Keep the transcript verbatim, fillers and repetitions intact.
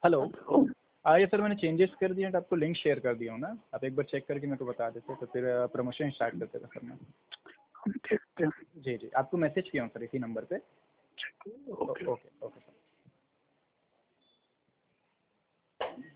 Hello. Hello. हाँ ये sir मैंने चेंजेस कर दिए हैं, आपको लिंक शेयर कर दिया हूँ ना, आप एक बार चेक करके मेरे को बता देते तो फिर प्रमोशन स्टार्ट करते थे सर मैं। हम देखते हैं। जी जी, आपको मैसेज किया हूँ सर इसी नंबर पे। ओके। Okay okay sir.